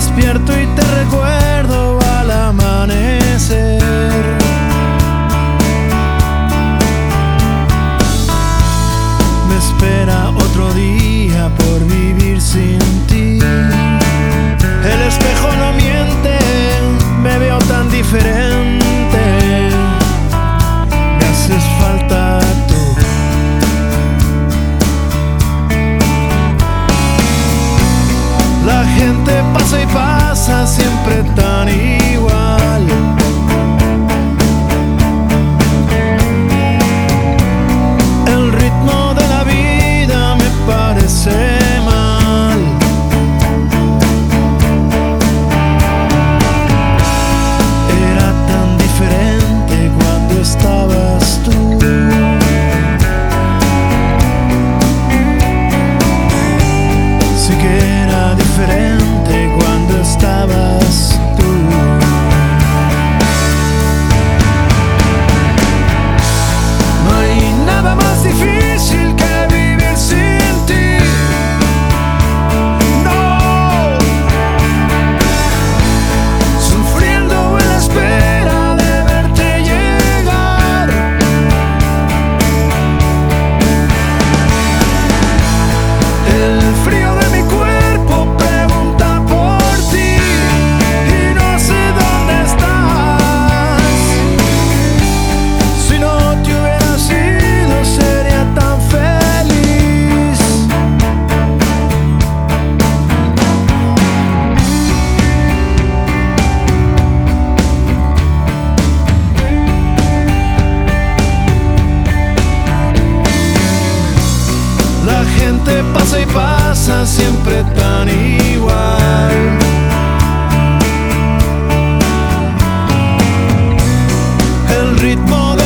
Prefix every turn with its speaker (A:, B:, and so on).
A: despierto y te recuerdo al amanecer. Me espera otro día por vivir sin ti. El espejo no miente, me veo tan diferente. Me haces falta tú. La gente pasa y pasa, siempre tan igual. El ritmo de la vida me parece mal. Era tan diferente cuando estabas tú. Sí que era diferente cuando estabas tú. No hay nada más difícil que vivir sin ti. No, sufriendo en la espera de verte llegar. El frío de mi cuerpo pregunta por ti y no sé dónde estás. Si no te hubiera sido, sería tan feliz. La gente pasa y pasa, siempre tan igual. El ritmo